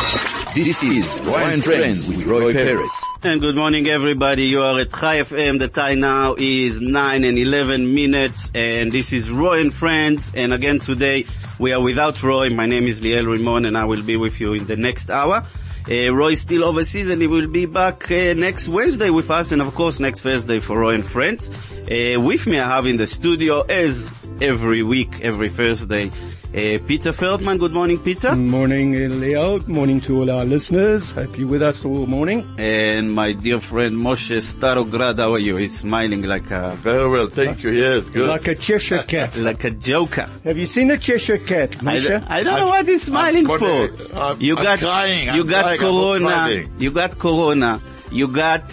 This is Roy and Friends with Roy Perez. And good morning, everybody. You are at Chai FM. The time now is 9 and 11 minutes, and this is Roy and Friends. And again today, we are without Roy. My name is Liel Rimon, and I will be with you in the next hour. Roy is still overseas, and he will be back next Wednesday with us, and of course next Thursday for Roy and Friends. With me I have in the studio, as every week, every Thursday, Peter Feldman. Good morning, Peter. Good morning, Leo. Good morning to all our listeners. Hope you're with us all morning. And my dear friend Moshe Starograd, how are you? He's smiling like a... Very well, thank you. Yes, good. Like a Cheshire cat. like a joker. Have you seen a Cheshire cat, Moshe? I don't know what he's smiling for. I'm crying. You got corona. You got corona. You got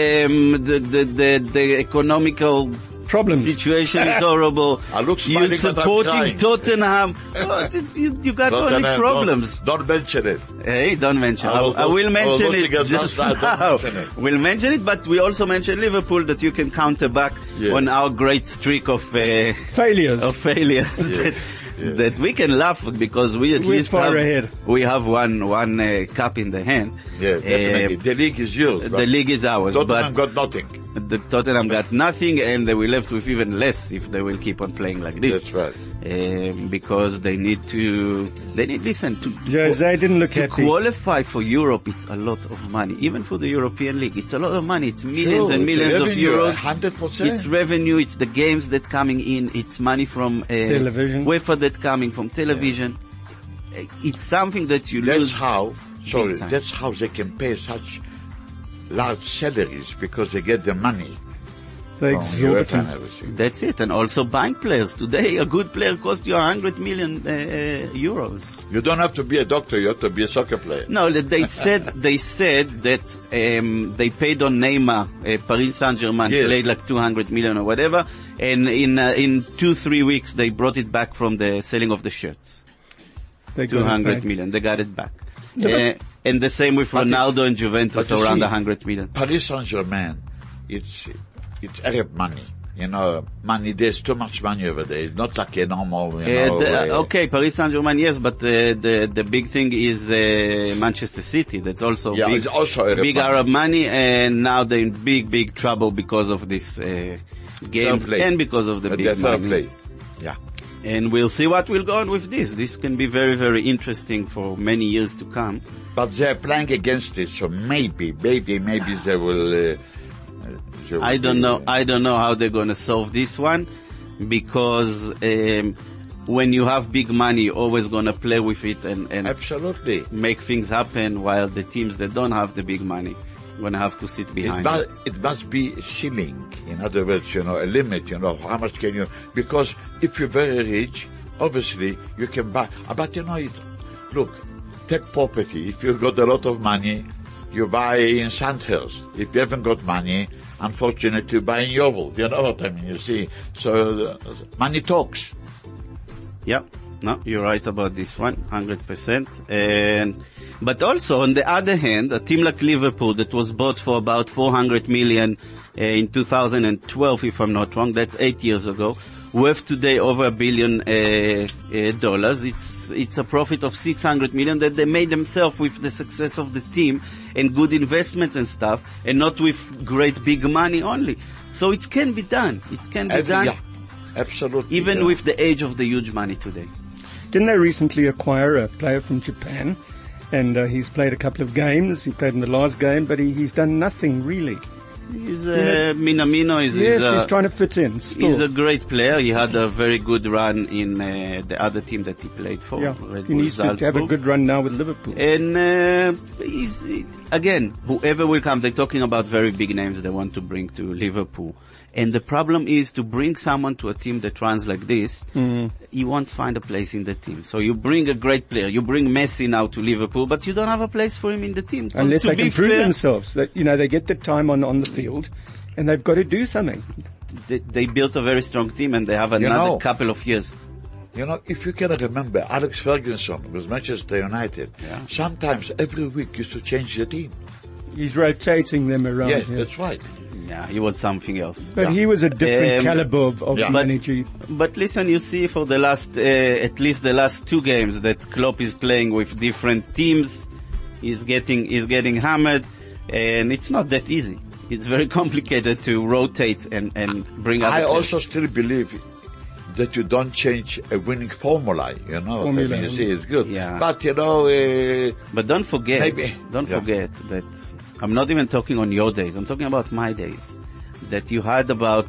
the economical problem situation is horrible. I look smiling, you're supporting Tottenham. You got only problems. Don't mention it. Hey, don't mention. I will mention it just now. We'll mention it, but we also mention Liverpool, that you can counter back on our great streak of failures. That we can laugh because we at least have one cup in the hand. Yeah, definitely. The league is yours. The league is ours. Tottenham got nothing. The Tottenham got nothing, and they will left with even less if they will keep on playing like this. That's right. Because they need to Jose didn't look happy. Qualify for Europe, it's a lot of money. Even for the European League, it's a lot of money. It's millions and millions of euros. 100%. It's revenue. It's the games that coming in. It's money from television. UEFA that coming from television. Yeah. It's something that you lose. That's how they can pay such large salaries, because they get the money. That's it. And also buying players. Today, a good player costs you 100 million euros. You don't have to be a doctor. You have to be a soccer player. No, they said that they paid on Neymar, Paris Saint-Germain, played like 200 million or whatever. And in 2-3 weeks, they brought it back from the selling of the shirts. 200 million. They got it back. And the same with Ronaldo and Juventus, around 100 million. Paris Saint-Germain, it's Arab money. You know, money, there's too much money over there. It's not like a normal, okay, Paris Saint-Germain, yes, but the big thing is Manchester City. That's also it's also Arab money, and now they're in big trouble because of this game and because of the big money. Yeah. And we'll see what will go on with this. This can be very, very interesting for many years to come. But they're playing against it, so maybe they will... I don't know how they're going to solve this one, because when you have big money, you're always going to play with it and absolutely make things happen, while the teams that don't have the big money going to have to sit behind. It must be a ceiling. In other words, a limit, how much can you... Because if you're very rich, obviously you can buy... But look, take property. If you've got a lot of money, you buy in Sandhurst. If you haven't got money, unfortunately, you buy in Yeovil. You know what I mean? You see. So money talks. Yeah. No, you're right about this one, 100%. But also, on the other hand, a team like Liverpool that was bought for about 400 million in 2012, if I'm not wrong, that's 8 years ago, worth today over $1 billion. It's a profit of 600 million that they made themselves with the success of the team and good investment and stuff, and not with great big money only. So it can be done. It can be done. Yeah, absolutely. Even with the age of the huge money today. Didn't they recently acquire a player from Japan? And he's played a couple of games. He played in the last game, but he's done nothing really. Minamino is... Yes, he's trying to fit in still. He's a great player. He had a very good run in the other team that he played for. Yeah, he needs to have a good run now with Liverpool. And again, whoever will come, they're talking about very big names they want to bring to Liverpool. And the problem is to bring someone to a team that runs like this, you won't find a place in the team. So you bring a great player, you bring Messi now to Liverpool, but you don't have a place for him in the team. Unless they can prove themselves, that they get the time on the field, and they've got to do something. They built a very strong team, and they have another couple of years. If you can remember, Alex Ferguson with Manchester United, sometimes every week used to change the team. He's rotating them around. Yes, that's right. Yeah, he was something else. But he was a different caliber of manager. But listen, you see for the last, at least the last two games that Klopp is playing with different teams, He's getting hammered, and it's not that easy. It's very complicated to rotate and bring up. I also still believe that you don't change a winning formula, you know. Formula. You see, it's good. Yeah. But, you know, But don't forget Yeah. forget that I'm not even talking on your days. I'm talking about my days. That you had about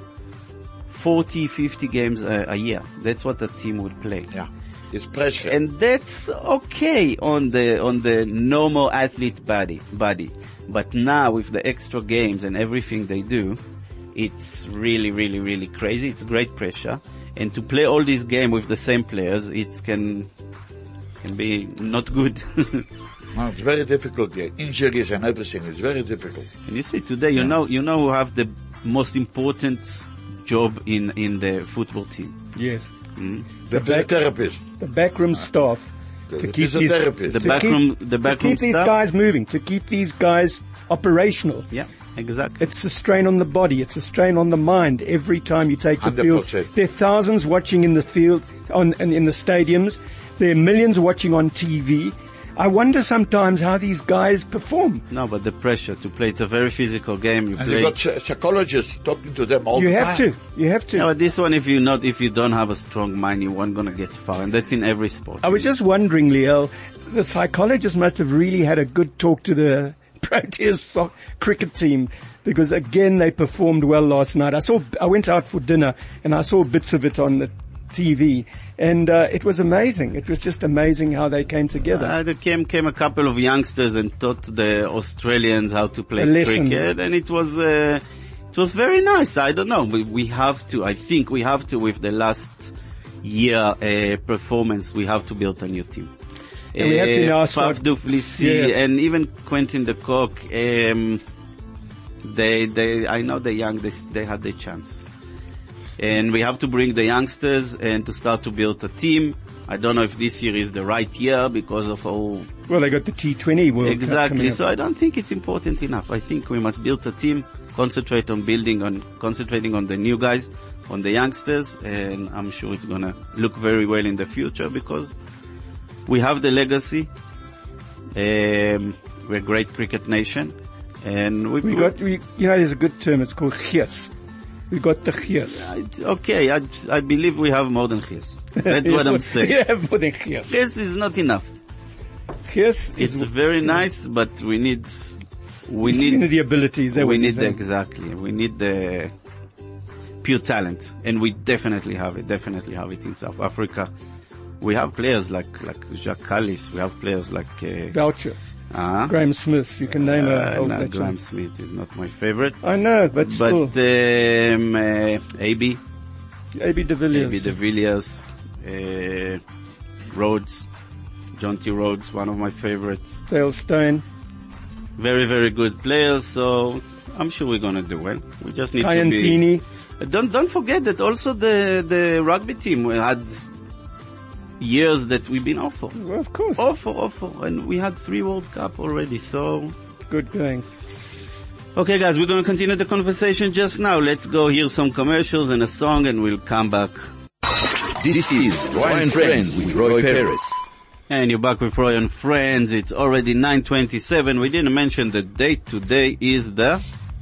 40, 50 games a year. That's what the team would play. yeah, it's pressure. And that's okay on the normal athlete body. But now with the extra games and everything they do, it's really, really, really crazy. It's great pressure. And to play all these games with the same players, it can be not good. No, it's very difficult. Yeah. Injuries and everything is very difficult. And you see today, you know who have the most important job in the football team. Yes. The therapist. The backroom staff to keep these, physiotherapist. The to backroom keep these staff. guys moving, to keep these guys operational. Yeah, exactly. It's a strain on the body. It's a strain on the mind. Every time you take the field, 100%. there are thousands watching in the field, and in the stadiums. There are millions watching on TV. I wonder sometimes how these guys perform. No, but the pressure to play, it's a very physical game. You And play. you got psychologists talking to them all You the have time. to. You have to. Yeah, but this one, if you don't have a strong mind, you aren't gonna get far, and that's in every sport. I was just wondering, Liel, the psychologist must have really had a good talk to the Proteas cricket team, because again they performed well last night. I went out for dinner and I saw bits of it on the TV, and it was amazing. It was just amazing how they came together. There came a couple of youngsters and taught the Australians how to play A lesson. cricket, and it was very nice. I don't know. I think we have to, with the last year performance, we have to build a new team. And we have to now start- Faf du Plessis Yeah. and even Quentin de Kock, I know they're young, they had their chance. And we have to bring the youngsters and to start to build a team. I don't know if this year is the right year because of all... Well, they got the T20 World Cup Exactly. coming up. So I don't think it's important enough. I think we must build a team, concentrating on the new guys, on the youngsters, and I'm sure it's gonna look very well in the future because we have the legacy. We're a great cricket nation, and there's a good term. It's called Chies. We got the Chies. Okay, I believe we have more than Chies. That's what I'm saying. We have more than Chies. Chies is not enough. Chies It's is very nice, but we need the abilities. we need the pure talent, and we definitely have it in South Africa. We have players like Jacques Kallis. We have players like Boucher, Graham Smith. You can name no, Graham Smith is not my favorite. I know, but still. AB de Villiers. de Villiers, Rhodes, John T. Rhodes, one of my favorites. Dale Steyn. Very, very good players, so I'm sure we're gonna do well. We just need Kayantini. to be... Don't forget that also the rugby team had years that we've been awful. Well, of course. Awful. And we had 3 World Cup already, so... Good going. Okay guys, we're gonna continue the conversation just now. Let's go hear some commercials and a song and we'll come back. This is Roy and Friends with Roy Perez. And you're back with Roy and Friends. It's already 9:27. We didn't mention the date. Today is the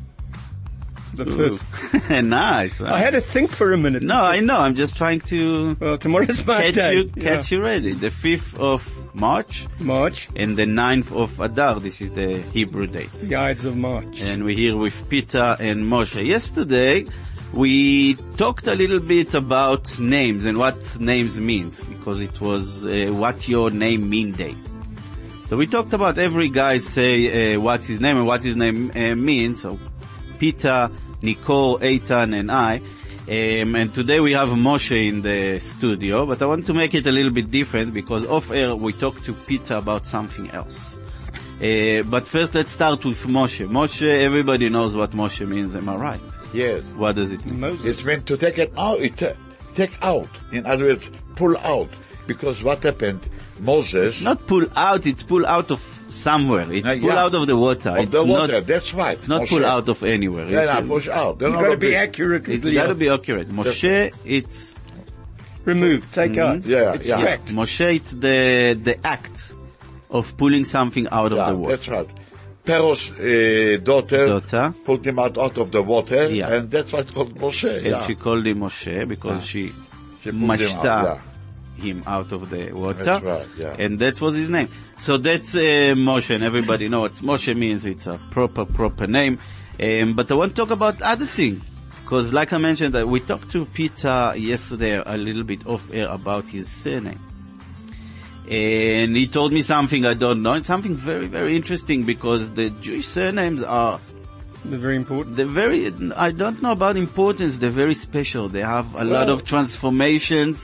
5th. Nice. Huh? I had to think for a minute. No, I know. I'm just trying to Well, tomorrow's my day. catch you ready. The 5th of March March. and the 9th of Adar. This is the Hebrew date. The Ides of March. And we're here with Peter and Moshe. Yesterday, we talked a little bit about names and what names means, because it was what your name mean day. So we talked about every guy say what's his name and what his name means. So Peter, Nicole, Eitan, and I. And today we have Moshe in the studio, but I want to make it a little bit different because off air we talked to Peter about something else. But first let's start with Moshe. Moshe, everybody knows what Moshe means, am I right? Yes. What does it mean? Moses. It's meant to take it out, take out. In other words, pull out. Because what happened, Moses... Not pull out, it's pull out of somewhere. It's pull out of the water. Of the water, that's right. It's not Moshe. pull out of anywhere. Yeah, push out. You've got to be accurate. It's with got to the be accurate. Moshe, it's... remove, take out. Yeah, It's yeah. fact. Moshe, it's the act. of pulling something out of the water. That's right. Pharaoh's daughter pulled him out of the water, Yeah. and that's why it's called Moshe. And she called him Moshe because she She pulled him mashta out, him out of the water. That's right, yeah. And that was his name. So that's Moshe, and everybody knows what Moshe means. It's a proper name. But I want to talk about other thing. Because like I mentioned, we talked to Peter yesterday a little bit off air about his surname. And he told me something I don't know. It's something very, very interesting because the Jewish surnames are, They're very important. I don't know about importance, they're very special. They have a lot of transformations,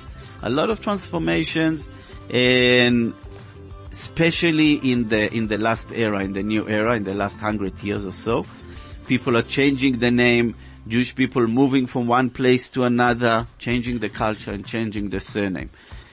and especially in the last era, in the new era, in the last 100 years or so, people are changing the name, Jewish people moving from one place to another, changing the culture and changing the surname.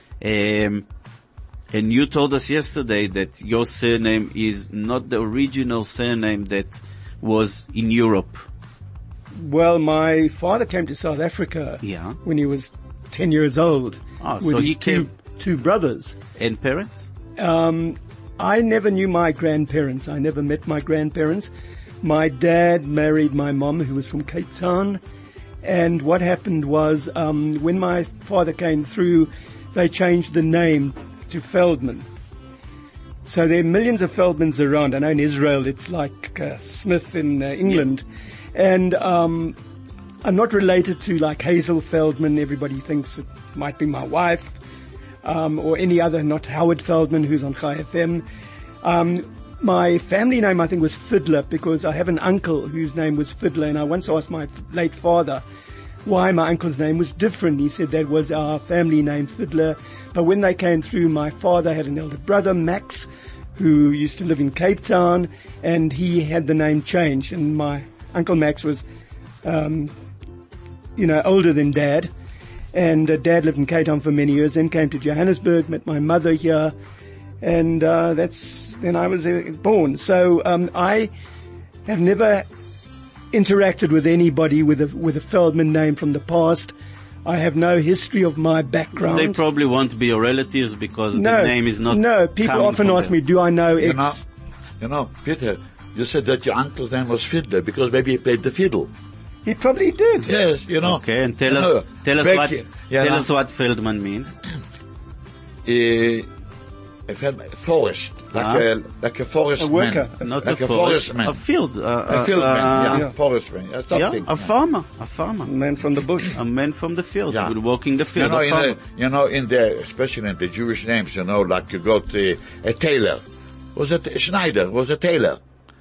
And you told us yesterday that your surname is not the original surname that was in Europe. Well, my father came to South Africa when he was 10 years old with so his he came. two brothers. And parents? I never knew my grandparents. I never met my grandparents. My dad married my mom, who was from Cape Town. And what happened was, when my father came through, they changed the name to Feldman. So there are millions of Feldmans around. I know in Israel it's like Smith in England. And I'm not related to like Hazel Feldman. Everybody thinks it might be my wife. Or any other, not Howard Feldman, who's on Chai FM. My family name, I think, was Fiddler, because I have an uncle whose name was Fiddler, and I once asked my late father why my uncle's name was different. He said that was our family name, Fiddler. But when they came through, my father had an elder brother, Max, who used to live in Cape Town, and he had the name changed. And my Uncle Max was, older than Dad. And Dad lived in Cape Town for many years, then came to Johannesburg, met my mother here, and then I was born. So I have never interacted with anybody with a Feldman name from the past. I have no history of my background. They probably won't be your relatives because the name is not. No, people often ask me, do I know X? Peter, you said that your uncle's name was Fiddler because maybe he played the fiddle. He probably did. Yes, Okay, and tell us what Feldman means. A forest, like a forest a worker, man. Not like a forest man. A field. A field man, forest man. Something. A farmer. A man from the bush. A man from the field, Yeah. walking the field. Especially in the Jewish names, like you got a tailor. Was it Schneider? Was a tailor.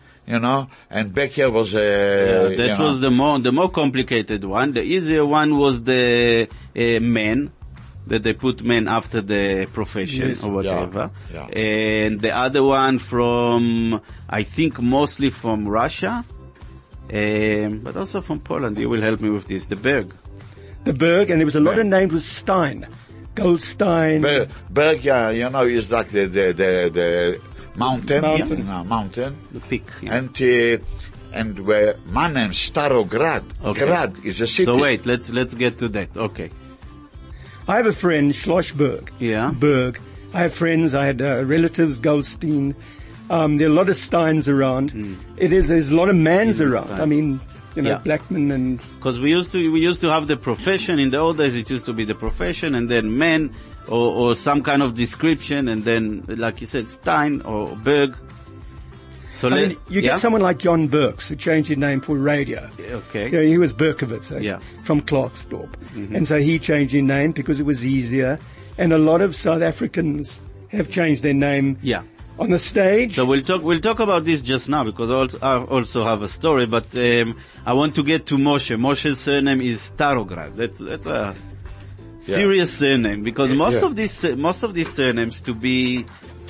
And back here was that was the more complicated one. The easier one was the man, that they put men after the profession or whatever. Yeah. And the other one I think mostly from Russia, but also from Poland. You will help me with this. The Berg. The Berg, and there was a lot of names with Stein. Goldstein. Berg, is like the mountain. Mountain. The peak. Yeah. And where my name Starograd. Okay. Grad is a city. So wait, let's get to that. Okay. I have a friend, Schlossberg. Yeah. Berg. I have friends, I had relatives, Goldstein. There are a lot of Steins around. There's a lot of Mans around. Stein. I mean, Yeah. Blackman and... Because we used to have the profession. In the old days it used to be the profession and then men or some kind of description and then, like you said, Stein or Berg. So you get someone like John Burks, who changed his name for radio. Okay. He was Berkowitz, from Klerksdorp. Mm-hmm. And so he changed his name because it was easier. And a lot of South Africans have changed their name on the stage. So we'll talk about this just now because I also have a story, but I want to get to Moshe. Moshe's surname is Starograd. That's a serious surname because most of these surnames, to be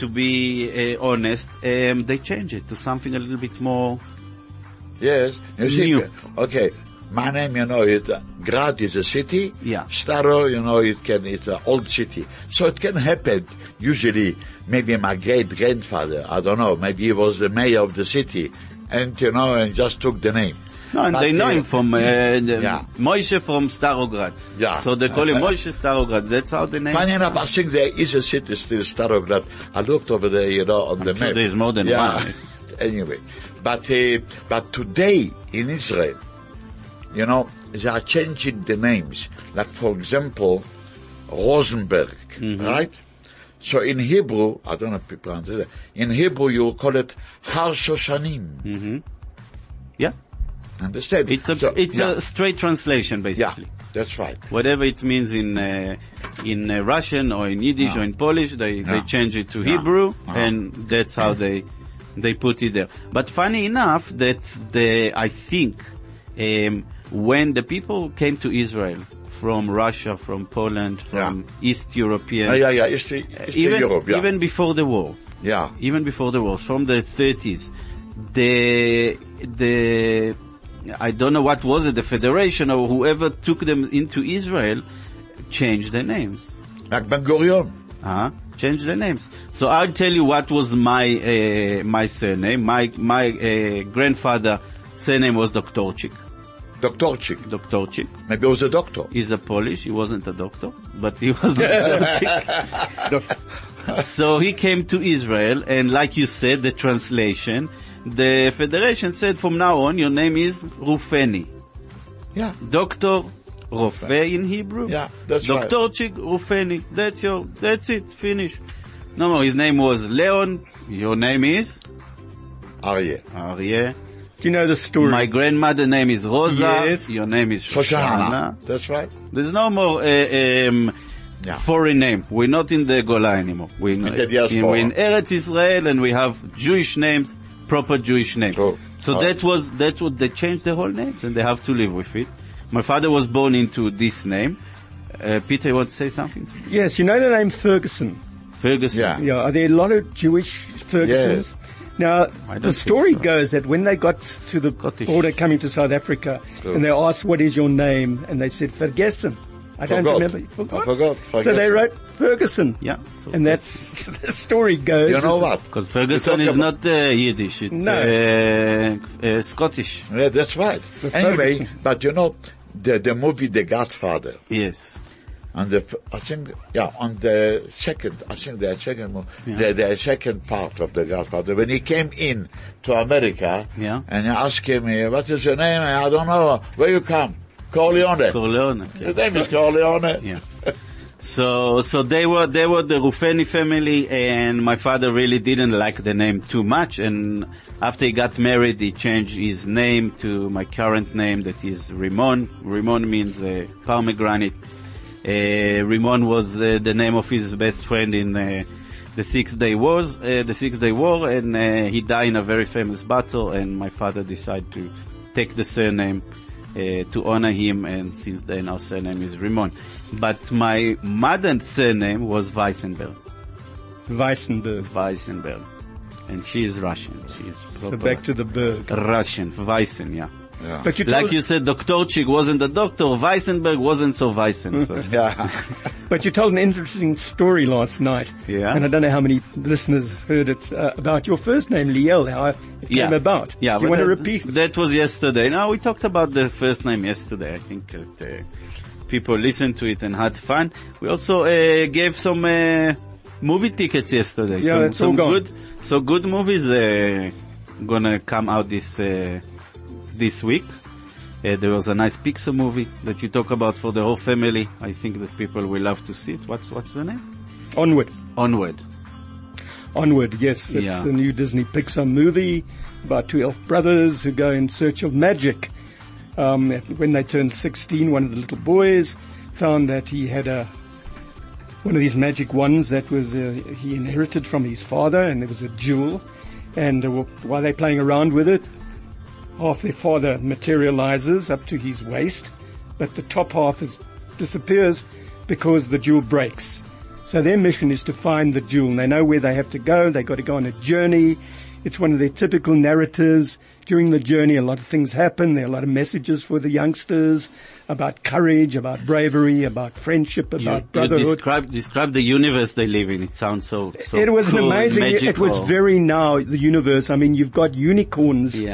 honest, they change it to something a little bit more. Yes. You see, new. Okay. My name, is Grad is a city. Yeah. Staro, it's an old city. So it can happen, usually, maybe my great-grandfather, I don't know, maybe he was the mayor of the city, and just took the name. No, and But, they know him from yeah. Moshe from Starograd. Yeah. So they call him Moshe Starograd. That's how the name. Funny enough, I think there is a city still, Starograd. I looked over there, on the sure map. there's more than one. Anyway, but today in Israel, they are changing the names. Like, for example, Rosenberg, right? So in Hebrew, I don't know if people understand that. In Hebrew, you call it Har Shoshanim. Yeah. Understand? It's a straight translation, basically. Yeah, that's right. Whatever it means in Russian or in Yiddish or in Polish, they change it to Hebrew, and that's how they put it there. But funny enough, I think, when the people came to Israel from Russia, from Poland, from East European, East Europe, even before the war, even before the war, from the 30s, I don't know what was it, the Federation or whoever took them into Israel, changed their names. Like Ben Gurion. Change the names. So I'll tell you what was my surname. My grandfather surname was Doktorczyk. Doktorczyk. Maybe he was a doctor. He's a Polish. He wasn't a doctor, but he was Doktorczyk. So he came to Israel, and like you said, the translation, the Federation said from now on your name is Rufeni. Yeah. Doctor Rofe in Hebrew. Yeah, that's right. Doktorczyk Rufeni. That's it. Finish. No, his name was Leon. Your name is? Aryeh. Do you know the story? My grandmother's name is Rosa. Yes. Your name is Shoshana. That's right. There's no more foreign name. We're not in the Gola anymore. We're in Eretz Israel, and we have Jewish names, proper Jewish names. So that's what they changed the whole names, and they have to live with it. My father was born into this name. Peter, you want to say something? Yes, you know the name Ferguson? Ferguson. Yeah, are there a lot of Jewish Fergusons? Yes. Now, the story goes that when they got to the border coming to South Africa, and they asked, what is your name? And they said, Ferguson. I don't remember. I forgot. So they wrote Ferguson. Yeah. And that's, the story goes. You know what? Because Ferguson is not Yiddish, it's Scottish. Yeah, that's right. Anyway, Ferguson. but the movie The Godfather. Yes. And the second part of The Godfather, when he came in to America, and I asked him, what is your name? I don't know. Where you come? Corleone. Okay. The name is Corleone. Yeah. So they were the Rufeni family, and my father really didn't like the name too much, and after he got married, he changed his name to my current name, that is Rimon. Rimon means pomegranate. Rimon was the name of his best friend in the 6 Day War, and he died in a very famous battle, and my father decided to take the surname to honor him, and since then our surname is Rimon. But my mother's surname was Weissenberg. And she is Russian. She is proper. So back to the Berg. Russian, Weissen, yeah. But you said, Doktorczyk wasn't a doctor, Weissenberg wasn't so Weissen. So. Yeah. But you told an interesting story last night. Yeah. And I don't know how many listeners heard it, about your first name, Liel, how it came about. Yeah. Do you want to repeat? That was yesterday. No, we talked about the first name yesterday. I think that people listened to it and had fun. We also gave some movie tickets yesterday. Yeah, it's all gone. Good movies gonna come out this week. There was a nice Pixar movie that you talk about for the whole family. I think that people will love to see it. What's the name? Onward, yes. It's a new Disney Pixar movie about two elf brothers who go in search of magic. When they turned 16, one of the little boys found that he had one of these magic wands that was he inherited from his father, and there was a jewel. And while they're playing around with it, half their father materializes up to his waist, but the top half disappears because the jewel breaks. So their mission is to find the jewel, and they know where they have to go. They've got to go on a journey. It's one of their typical narratives. During the journey, a lot of things happen. There are a lot of messages for the youngsters about courage, about bravery, about friendship, about brotherhood. Describe the universe they live in. It sounds so it was cool, an amazing, magical. it was very now, the universe. I mean, you've got unicorns. Yeah.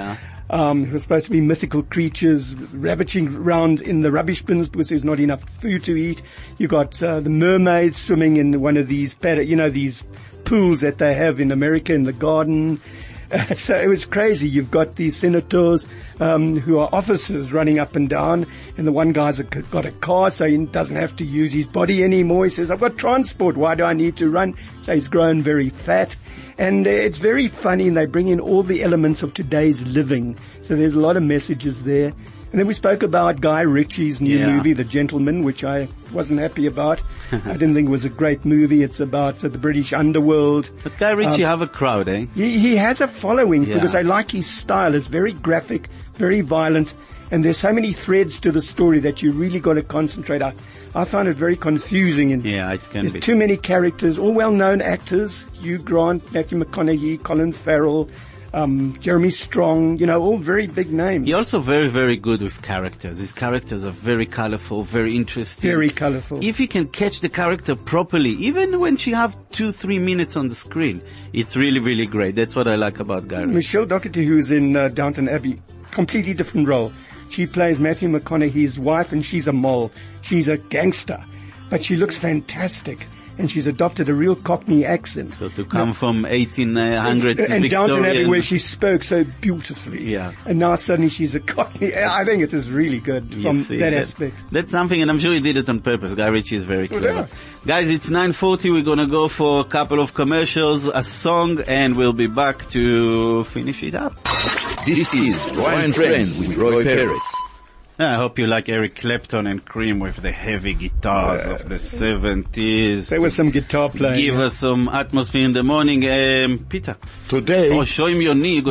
who are supposed to be mythical creatures ravaging around in the rubbish bins because there's not enough food to eat. You got the mermaids swimming in one of these, these pools that they have in America in the garden. So it was crazy. You've got these senators who are officers running up and down, and the one guy's got a car, so he doesn't have to use his body anymore. He says, I've got transport. Why do I need to run? So he's grown very fat. And it's very funny, and they bring in all the elements of today's living. So there's a lot of messages there. And then we spoke about Guy Ritchie's new movie, The Gentleman, which I wasn't happy about. I didn't think it was a great movie. It's about the British underworld. But Guy Ritchie have a crowd, eh? He has a following because I like his style. It's very graphic, very violent, and there's so many threads to the story that you really got to concentrate on. I found it very confusing. And it can be. There's too many characters, all well-known actors. Hugh Grant, Matthew McConaughey, Colin Farrell, Jeremy Strong, all very big names. He's also very, very good with characters. His characters are very colorful, very interesting. Very colorful. If he can catch the character properly, even when she have 2-3 minutes on the screen, it's really, really great. That's what I like about Guy Ritchie. Michelle Doherty, who's in Downton Abbey, completely different role. She plays Matthew McConaughey's wife, and she's a mole. She's a gangster, but she looks fantastic. And she's adopted a real Cockney accent. So to come from 1800s and Downton Abbey, where she spoke so beautifully. Yeah. And now suddenly she's a Cockney. I think it was really good from that aspect. That's something, and I'm sure he did it on purpose. Guy Ritchie is very clever. Guys, it's 9:40. We're gonna go for a couple of commercials, a song, and we'll be back to finish it up. This is Roy and Friends with Roy Perez. I hope you like Eric Clapton and Cream with the heavy guitars of the 70s. There was some guitar playing. Give us some atmosphere in the morning. Peter. Today. Show him your knee.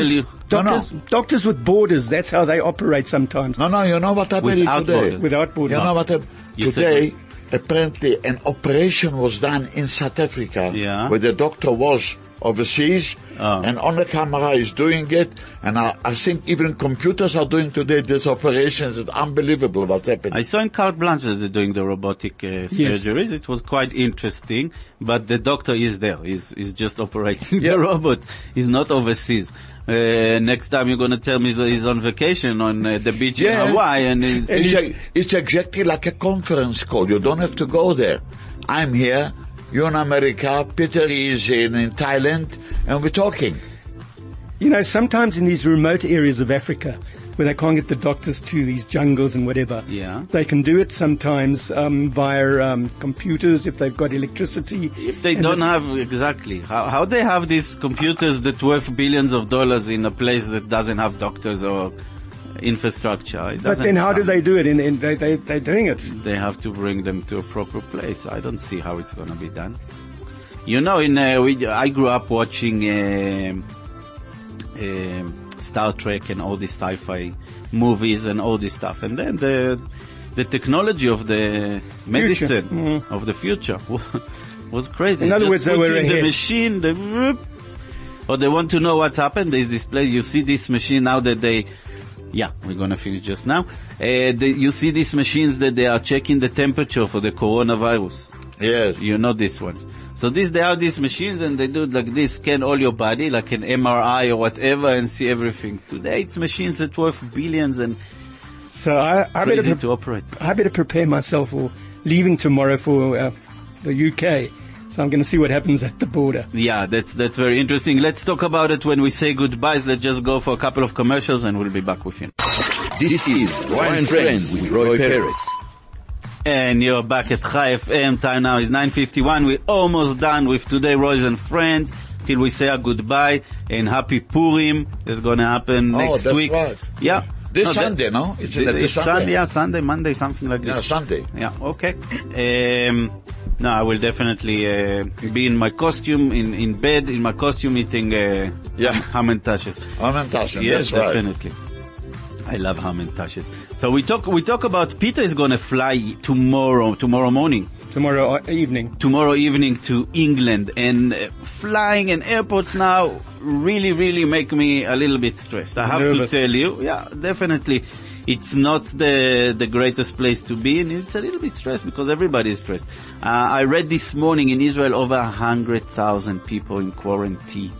Doctors with borders, that's how they operate sometimes. No, you know what happened today? Borders. Without borders. You know what happened? Today, apparently an operation was done in South Africa where the doctor was overseas and on the camera is doing it, and I think even computers are doing today these operations. It's unbelievable what's happening. I saw in Carte Blanche that they're doing the robotic surgeries. It was quite interesting, but the doctor is there. He's just operating the robot. He's not overseas. Next time you're going to tell me he's on vacation on the beach in Hawaii. And it's exactly like a conference call. You don't have to go there. I'm here. You're in America, Peter is in Thailand, and we're talking. Sometimes in these remote areas of Africa, where they can't get the doctors to these jungles and whatever, they can do it sometimes via computers if they've got electricity. If they don't have, exactly. How they have these computers that worth billions of dollars in a place that doesn't have doctors or infrastructure? But then how do they do it? They're doing it. They have to bring them to a proper place. I don't see how it's going to be done. I grew up watching Star Trek and all these sci-fi movies and all this stuff. And then the technology of the medicine of the future was crazy. In other words, they were ahead. The machine, or they want to know what's happened. There's this place, you see this machine now that we're gonna finish just now. You see these machines that they are checking the temperature for the coronavirus. Yes. You know these ones. So they are these machines, and they do it like this, scan all your body like an MRI or whatever, and see everything. Today it's machines that worth billions and so I crazy to operate. I better prepare myself for leaving tomorrow for the UK. So I'm going to see what happens at the border. Yeah, that's very interesting. Let's talk about it when we say goodbyes. Let's just go for a couple of commercials and we'll be back with you. This is Roy and Friends with Roy Perez. And you're back at Chai FM. Time now is 9:51. We're almost done with today, Roy's and Friends. Till we say a goodbye and happy Purim. That's going to happen next week. Right. Yeah. This Sunday, no? It's Sunday. Sunday, Monday, something like this. Yeah, Sunday. Yeah, okay. No, I will definitely be in my costume, in bed, in my costume, eating ham and tashes. Ham and tashes, yes, that's definitely. Right. I love ham and tashes. So we talk about Peter is going to fly tomorrow morning. Tomorrow evening to England, and flying in airports now really, really make me a little bit stressed. I have to tell you, definitely. It's not the greatest place to be, and it's a little bit stressed because everybody is stressed. I read this morning in Israel over 100,000 people in quarantine.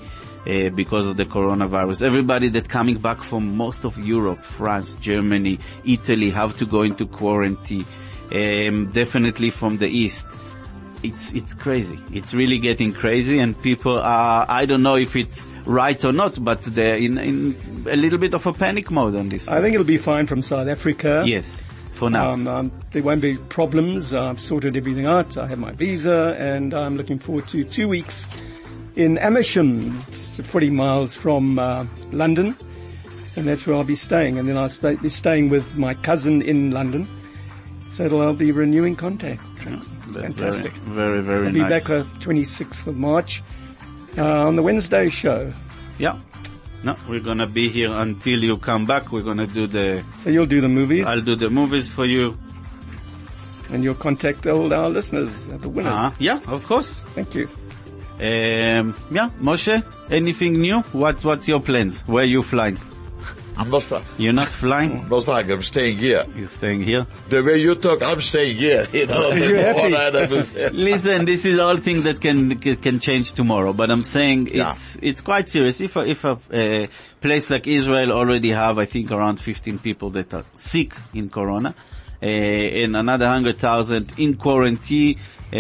because of the coronavirus. Everybody that coming back from most of Europe, France, Germany, Italy, have to go into quarantine. Definitely from the East. It's crazy. It's really getting crazy, and people are, I don't know if it's right or not, but they're in a little bit of a panic mode on this. I think it'll be fine from South Africa. Yes, for now. There won't be problems. I've sorted everything out. I have my visa, and I'm looking forward to 2 weeks in Amersham. It's 40 miles from London, and that's where I'll be staying. And then I'll be staying with my cousin in London. So I'll be renewing contact. That's fantastic. Very, very I'll be nice. back on 26th of March on the Wednesday show. Yeah. No, we're gonna be here until you come back. We're gonna do So you'll do the movies, I'll do the movies for you. and you'll contact all our listeners, the winners. Yeah, of course. Thank you. Yeah, Moshe, anything new? What's your plans? Where are you flying? I'm not flying. You're not flying? Not flying. I'm staying here. You're staying here? The way you talk, I'm staying here. You know, Are you that's happy? what I understand. Listen, this is all things that can change tomorrow, but I'm saying it's quite serious. If a place like Israel already have, I think, around 15 people that are sick in corona, and another 100,000 in quarantine,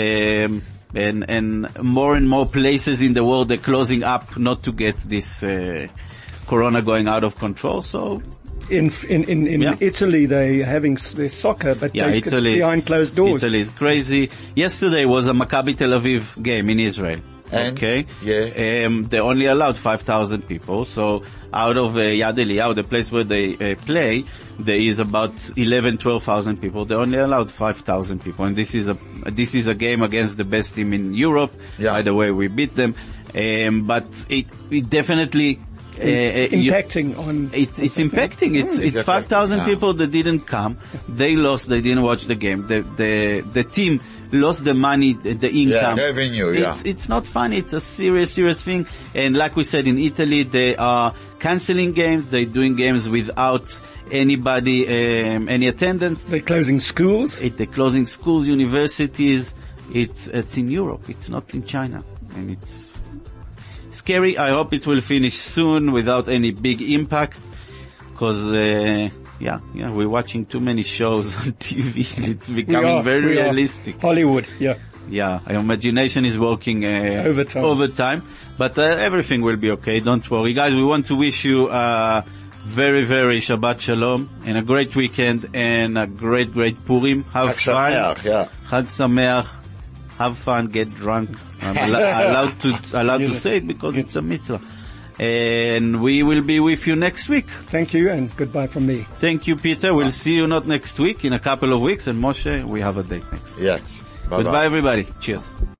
and more places in the world are closing up not to get this corona going out of control. So In Italy, they're having their soccer, but it's behind closed doors. Italy is crazy. Yesterday was a Maccabi Tel Aviv game in Israel. And? Okay. Yeah. They only allowed 5,000 people. So out of Yad Eliyahu, the place where they play, there is about 12,000 people. They only allowed 5,000 people. And this is a game against the best team in Europe. Yeah. By the way, we beat them. But it definitely, impacting on. It's impacting. It's 5,000 people that didn't come. They lost. They didn't watch the game. The team lost the money, the income. Yeah, revenue. Yeah. It's not funny. It's a serious thing. And like we said, in Italy, they are canceling games. They're doing games without anybody, any attendance. They're closing schools. They're closing schools, universities. It's in Europe. It's not in China, and it's scary. I hope it will finish soon without any big impact, because we're watching too many shows on TV. It's becoming very realistic. Hollywood, yeah. Yeah, our imagination is working overtime, but everything will be okay. Don't worry, guys. We want to wish you very, very Shabbat Shalom and a great weekend and a great Purim. Have fun. Chag Sameach. Have fun, get drunk. I'm allowed to say it because it's a mitzvah. And we will be with you next week. Thank you, and goodbye from me. Thank you, Peter. We'll see you not next week, in a couple of weeks. And Moshe, we have a date next. Yes. Bye-bye. Goodbye, everybody. Cheers.